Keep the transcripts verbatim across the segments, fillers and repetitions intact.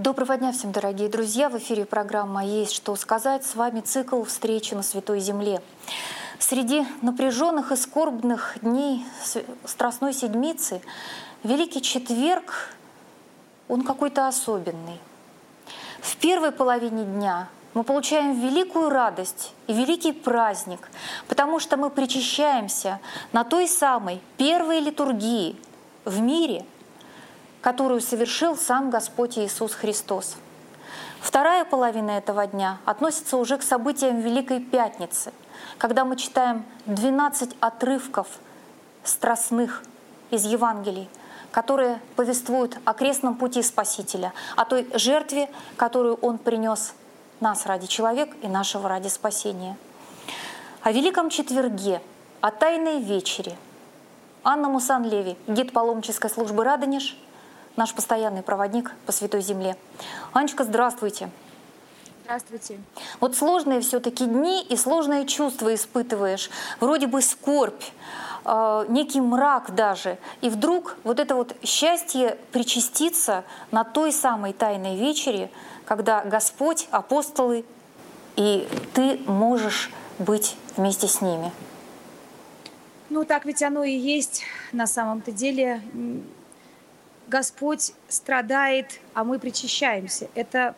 Доброго дня всем, дорогие друзья! В эфире программа «Есть что сказать». С вами цикл «Встречи на Святой Земле». Среди напряженных и скорбных дней Страстной Седмицы Великий Четверг, он какой-то особенный. В первой половине дня мы получаем великую радость и великий праздник, потому что мы причащаемся на той самой первой литургии в мире, которую совершил сам Господь Иисус Христос. Вторая половина этого дня относится уже к событиям Великой Пятницы, когда мы читаем двенадцать отрывков страстных из Евангелий, которые повествуют о крестном пути Спасителя, о той жертве, которую Он принес нас ради человека и нашего ради спасения. О Великом Четверге, о Тайной вечере. Анна Мусан-Леви, гид паломнической службы «Радонеж», наш постоянный проводник по Святой Земле. Анечка, здравствуйте. Здравствуйте. Вот сложные все-таки дни и сложные чувства испытываешь. Вроде бы скорбь, э, некий мрак даже. И вдруг вот это вот счастье причаститься на той самой Тайной вечере, когда Господь, апостолы, и ты можешь быть вместе с ними. Ну так ведь оно и есть на самом-то деле. Господь страдает, а мы причащаемся. Это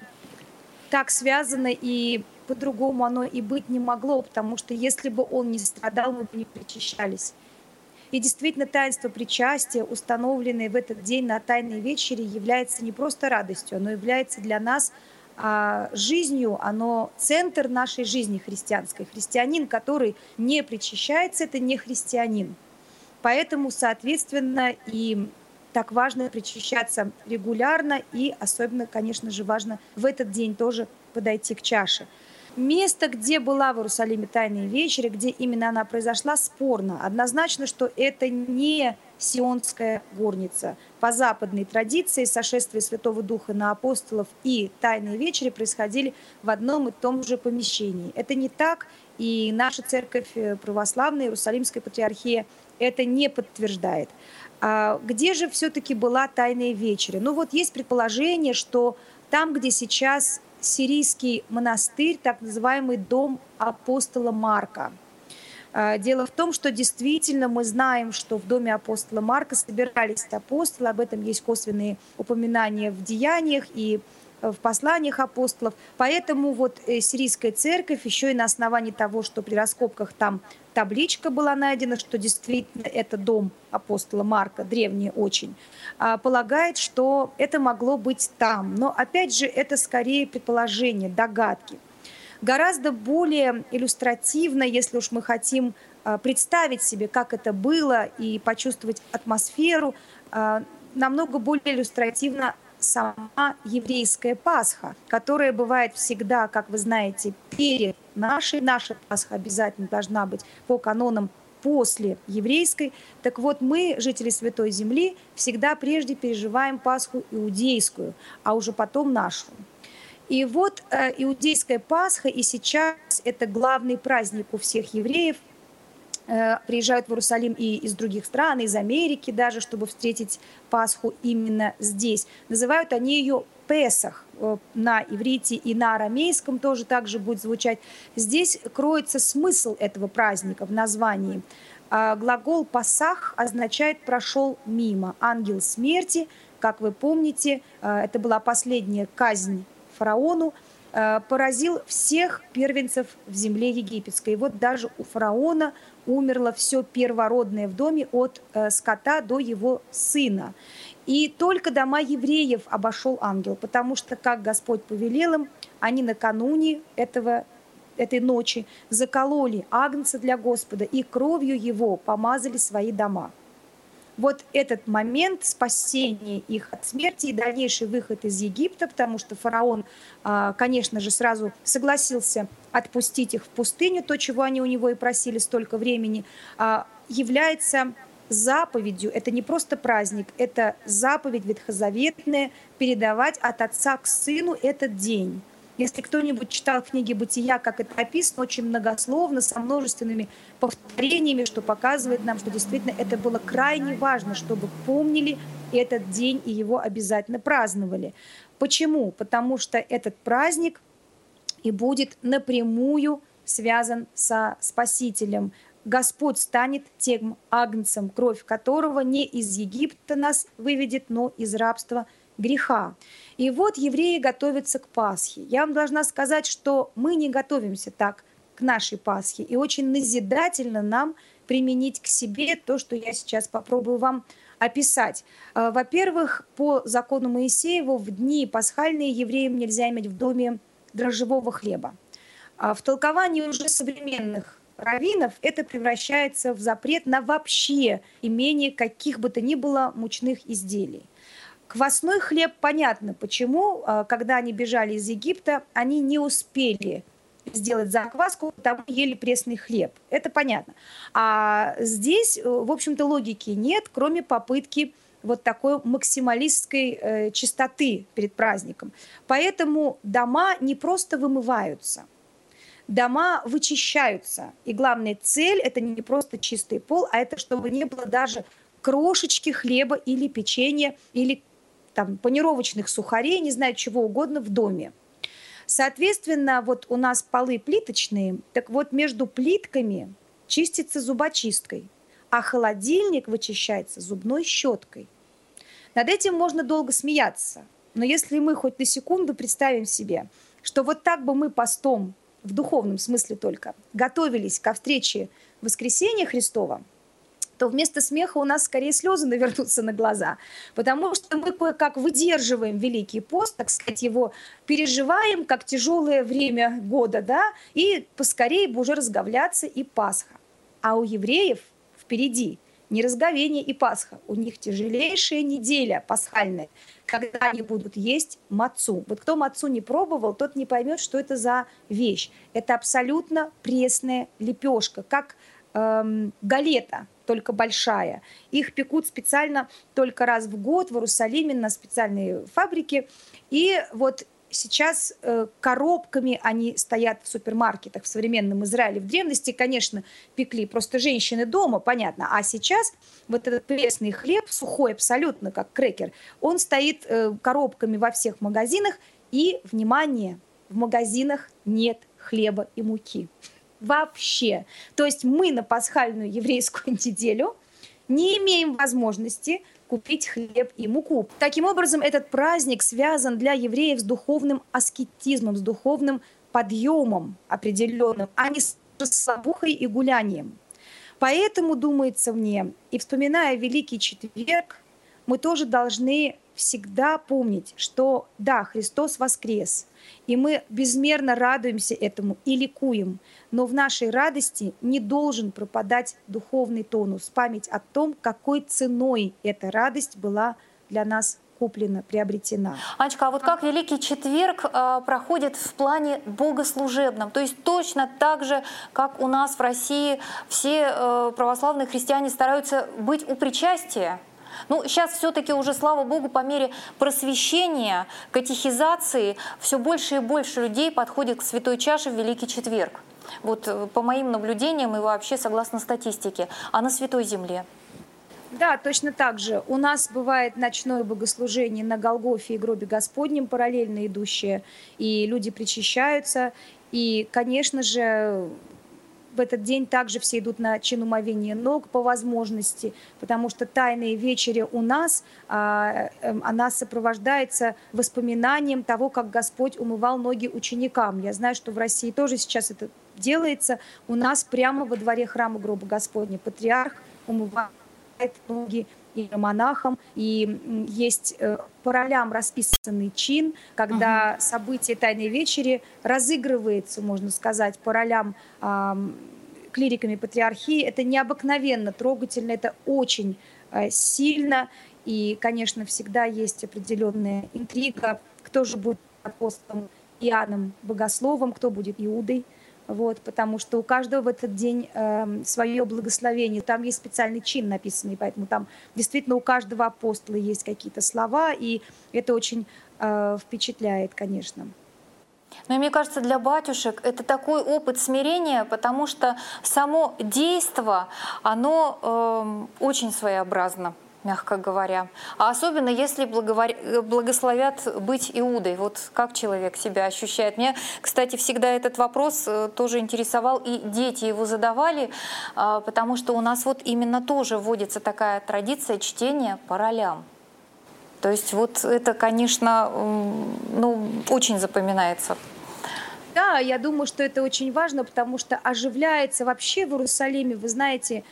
так связано, и по-другому оно и быть не могло, потому что если бы Он не страдал, мы бы не причащались. И действительно, таинство причастия, установленное в этот день на Тайной вечере, является не просто радостью, оно является для нас а, жизнью, оно центр нашей жизни христианской. Христианин, который не причащается, это не христианин. Поэтому, соответственно, и так важно причащаться регулярно, и особенно, конечно же, важно в этот день тоже подойти к чаше. Место, где была в Иерусалиме Тайная вечеря, где именно она произошла, спорно. Однозначно, что это не Сионская горница. По западной традиции сошествие Святого Духа на апостолов и Тайные вечери происходили в одном и том же помещении. Это не так, и наша церковь православная, Иерусалимская патриархия, это не подтверждает. А где же все-таки была Тайная вечеря? Ну вот есть предположение, что там, где сейчас сирийский монастырь, так называемый дом апостола Марка. Дело в том, что действительно мы знаем, что в доме апостола Марка собирались апостолы, об этом есть косвенные упоминания в деяниях и в посланиях апостолов. Поэтому вот сирийская церковь, еще и на основании того, что при раскопках там табличка была найдена, что действительно это дом апостола Марка, древний очень, полагает, что это могло быть там. Но опять же, это скорее предположение, догадки. Гораздо более иллюстративно, если уж мы хотим представить себе, как это было, и почувствовать атмосферу, намного более иллюстративно сама еврейская Пасха, которая бывает всегда, как вы знаете, перед нашей. Наша Пасха обязательно должна быть по канонам после еврейской. Так вот, мы, жители Святой Земли, всегда прежде переживаем Пасху иудейскую, а уже потом нашу. И вот э, иудейская Пасха, и сейчас это главный праздник у всех евреев. Э, приезжают в Иерусалим и из других стран, из Америки даже, чтобы встретить Пасху именно здесь. Называют они ее Песах э, на иврите и на арамейском тоже также будет звучать. Здесь кроется смысл этого праздника в названии. Э, глагол «пасах» означает «прошел мимо». Ангел смерти, как вы помните, э, это была последняя казнь фараону, поразил всех первенцев в земле египетской. И вот даже у фараона умерло все первородное в доме от скота до его сына. И только дома евреев обошел ангел, потому что, как Господь повелел им, они накануне этого, этой ночи закололи агнца для Господа и кровью его помазали свои дома. Вот этот момент спасения их от смерти и дальнейший выход из Египта, потому что фараон, конечно же, сразу согласился отпустить их в пустыню, то, чего они у него и просили столько времени, является заповедью. Это не просто праздник, это заповедь ветхозаветная передавать от отца к сыну этот день. Если кто-нибудь читал книги «Бытия», как это описано, очень многословно, со множественными повторениями, что показывает нам, что действительно это было крайне важно, чтобы помнили этот день и его обязательно праздновали. Почему? Потому что этот праздник и будет напрямую связан со Спасителем. Господь станет тем агнцем, кровь которого не из Египта нас выведет, но из рабства греха. И вот евреи готовятся к Пасхе. Я вам должна сказать, что мы не готовимся так к нашей Пасхе. И очень назидательно нам применить к себе то, что я сейчас попробую вам описать. Во-первых, по закону Моисееву в дни пасхальные евреям нельзя иметь в доме дрожжевого хлеба. В толковании уже современных раввинов это превращается в запрет на вообще имение каких бы то ни было мучных изделий. Квасной хлеб понятно, почему, когда они бежали из Египта, они не успели сделать закваску, потому ели пресный хлеб. Это понятно. А здесь, в общем-то, логики нет, кроме попытки вот такой максималистской э, чистоты перед праздником. Поэтому дома не просто вымываются, дома вычищаются. И главная цель – это не просто чистый пол, а это чтобы не было даже крошечки хлеба или печенья, или там, панировочных сухарей, не знаю, чего угодно в доме. Соответственно, вот у нас полы плиточные, так вот между плитками чистится зубочисткой, а холодильник вычищается зубной щеткой. Над этим можно долго смеяться, но если мы хоть на секунду представим себе, что вот так бы мы постом, в духовном смысле только, готовились ко встрече воскресения Христова, то вместо смеха у нас скорее слезы навернутся на глаза, потому что мы кое-как выдерживаем Великий пост, так сказать, его переживаем как тяжелое время года, да, и поскорее бы уже разговляться и Пасха. А у евреев впереди не разговение и Пасха, у них тяжелейшая неделя пасхальная, когда они будут есть мацу. Вот кто мацу не пробовал, тот не поймет, что это за вещь. Это абсолютно пресная лепешка, как эм, галета, только большая. Их пекут специально только раз в год в Иерусалиме на специальной фабрике. И вот сейчас э, коробками они стоят в супермаркетах в современном Израиле. В древности, конечно, пекли просто женщины дома, понятно. А сейчас вот этот пресный хлеб, сухой абсолютно, как крекер, он стоит э, коробками во всех магазинах. И, внимание, в магазинах нет хлеба и муки. Вообще. То есть мы на пасхальную еврейскую неделю не имеем возможности купить хлеб и муку. Таким образом, этот праздник связан для евреев с духовным аскетизмом, с духовным подъемом определенным, а не с слабухой и гулянием. Поэтому, думается мне, и вспоминая Великий Четверг, мы тоже должны всегда помнить, что да, Христос воскрес, и мы безмерно радуемся этому и ликуем, но в нашей радости не должен пропадать духовный тонус, память о том, какой ценой эта радость была для нас куплена, приобретена. Анечка, а вот как Великий Четверг э, проходит в плане богослужебном? То есть точно так же, как у нас в России все э, православные христиане стараются быть у причастия? Ну, сейчас все-таки уже, слава Богу, по мере просвещения, катехизации, все больше и больше людей подходит к Святой Чаше в Великий Четверг. Вот по моим наблюдениям и вообще согласно статистике. А на Святой Земле? Да, точно так же. У нас бывает ночное богослужение на Голгофе и гробе Господнем, параллельно идущее, и люди причащаются. И, конечно же, в этот день также все идут на чин умовения ног по возможности, потому что тайная вечеря у нас, а, она сопровождается воспоминанием того, как Господь умывал ноги ученикам. Я знаю, что в России тоже сейчас это делается. У нас прямо во дворе храма гроба Господня патриарх умывает ноги иеромонахам, и есть по ролям расписанный чин, когда uh-huh. событие Тайной вечери разыгрывается, можно сказать, по ролям э, клириками патриархии. Это необыкновенно трогательно, это очень э, сильно, и, конечно, всегда есть определенная интрига, кто же будет апостолом Иоанном Богословом, кто будет Иудой. Вот, потому что у каждого в этот день э, свое благословение. Там есть специальный чин написанный, поэтому там действительно у каждого апостола есть какие-то слова, и это очень э, впечатляет, конечно. Но мне кажется, для батюшек это такой опыт смирения, потому что само действо, оно э, очень своеобразно. мягко говоря. А особенно, если благовор... благословят быть Иудой. Вот как человек себя ощущает? Меня, кстати, всегда этот вопрос тоже интересовал, и дети его задавали, потому что у нас вот именно тоже вводится такая традиция чтения по ролям. То есть вот это, конечно, ну, очень запоминается. Да, я думаю, что это очень важно, потому что оживляется вообще в Иерусалиме, вы знаете,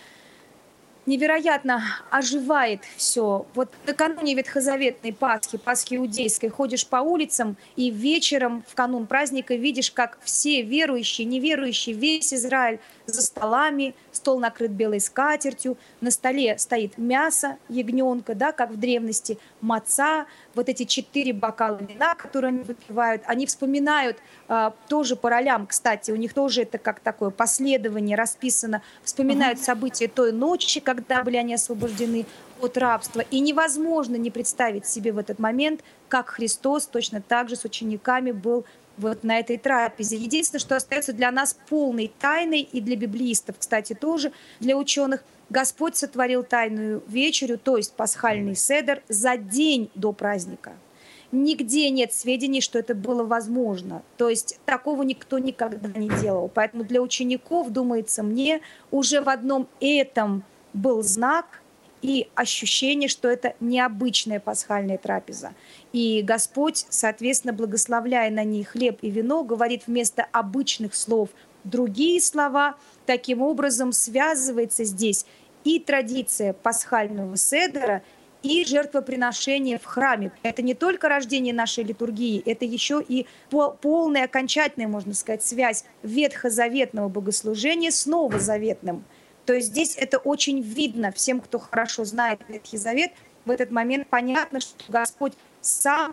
невероятно оживает все. Вот накануне ветхозаветной Пасхи, Пасхи иудейской, ходишь по улицам и вечером в канун праздника видишь, как все верующие, неверующие, весь Израиль за столами, стол накрыт белой скатертью, на столе стоит мясо ягненка, да, как в древности, маца, вот эти четыре бокала вина, которые они выпивают, они вспоминают а, тоже по ролям, кстати, у них тоже это как такое последование расписано, вспоминают события той ночи, когда были они освобождены от рабства. И невозможно не представить себе в этот момент, как Христос точно так же с учениками был вот на этой трапезе. Единственное, что остается для нас полной тайной, и для библеистов, кстати, тоже, для ученых, Господь сотворил тайную вечерю, то есть пасхальный седер, за день до праздника. Нигде нет сведений, что это было возможно. То есть такого никто никогда не делал. Поэтому для учеников, думается мне, уже в одном этом был знак и ощущение, что это необычная пасхальная трапеза. И Господь, соответственно, благословляя на ней хлеб и вино, говорит вместо обычных слов другие слова. Таким образом связывается здесь и традиция пасхального седера, и жертвоприношение в храме. Это не только рождение нашей литургии, это еще и полная, окончательная, можно сказать, связь ветхозаветного богослужения с новозаветным. То есть здесь это очень видно всем, кто хорошо знает Ветхий Завет. В этот момент понятно, что Господь сам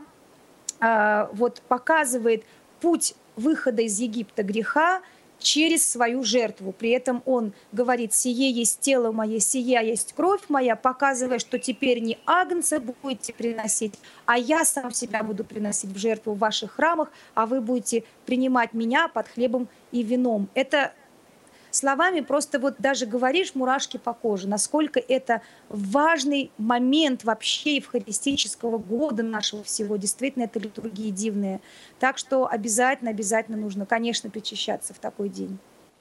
э, вот показывает путь выхода из Египта греха через свою жертву. При этом он говорит: «Сие есть тело мое, сия есть кровь моя», показывая, что теперь не агнца будете приносить, а я сам себя буду приносить в жертву в ваших храмах, а вы будете принимать меня под хлебом и вином. Это словами просто вот даже говоришь, мурашки по коже, насколько это важный момент вообще евхаристического года нашего всего. Действительно, это литургия дивная. Так что обязательно, обязательно нужно, конечно, причащаться в такой день.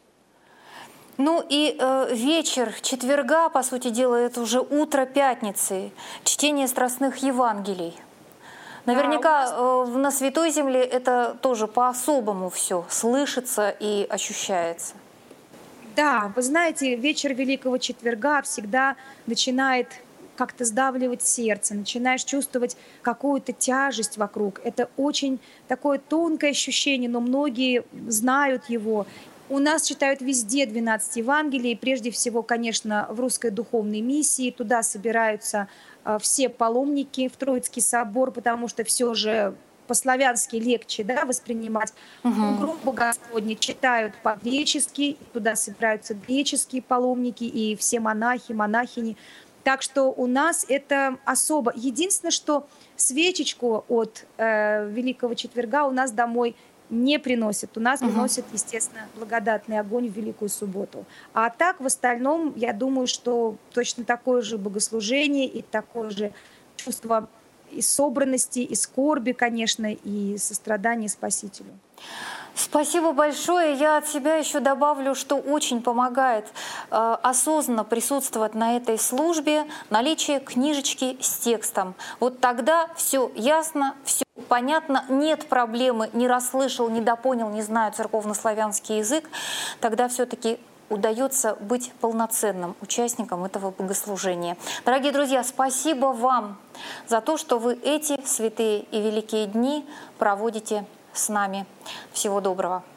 Ну и э, вечер четверга, по сути дела, это уже утро пятницы, чтение страстных Евангелий. Наверняка да, нас... э, на Святой Земле это тоже по-особому все слышится и ощущается. Да, вы знаете, вечер Великого Четверга всегда начинает как-то сдавливать сердце, начинаешь чувствовать какую-то тяжесть вокруг. Это очень такое тонкое ощущение, но многие знают его. У нас читают везде двенадцать Евангелий, прежде всего, конечно, в Русской Духовной Миссии. Туда собираются все паломники в Троицкий собор, потому что все же по-славянски легче, да, воспринимать. Uh-huh. Группу Господни читают по-гречески, туда собираются греческие паломники и все монахи, монахини. Так что у нас это особо. Единственное, что свечечку от э, Великого Четверга у нас домой не приносят. У нас uh-huh. приносят, естественно, благодатный огонь в Великую Субботу. А так, в остальном, я думаю, что точно такое же богослужение и такое же чувство и собранности, и скорби, конечно, и сострадания Спасителю. Спасибо большое. Я от себя еще добавлю, что очень помогает э, осознанно присутствовать на этой службе наличие книжечки с текстом. Вот тогда все ясно, все понятно, нет проблемы, не расслышал, не допонял, не знаю церковнославянский язык, тогда все-таки удается быть полноценным участником этого богослужения. Дорогие друзья, спасибо вам за то, что вы эти святые и великие дни проводите с нами. Всего доброго.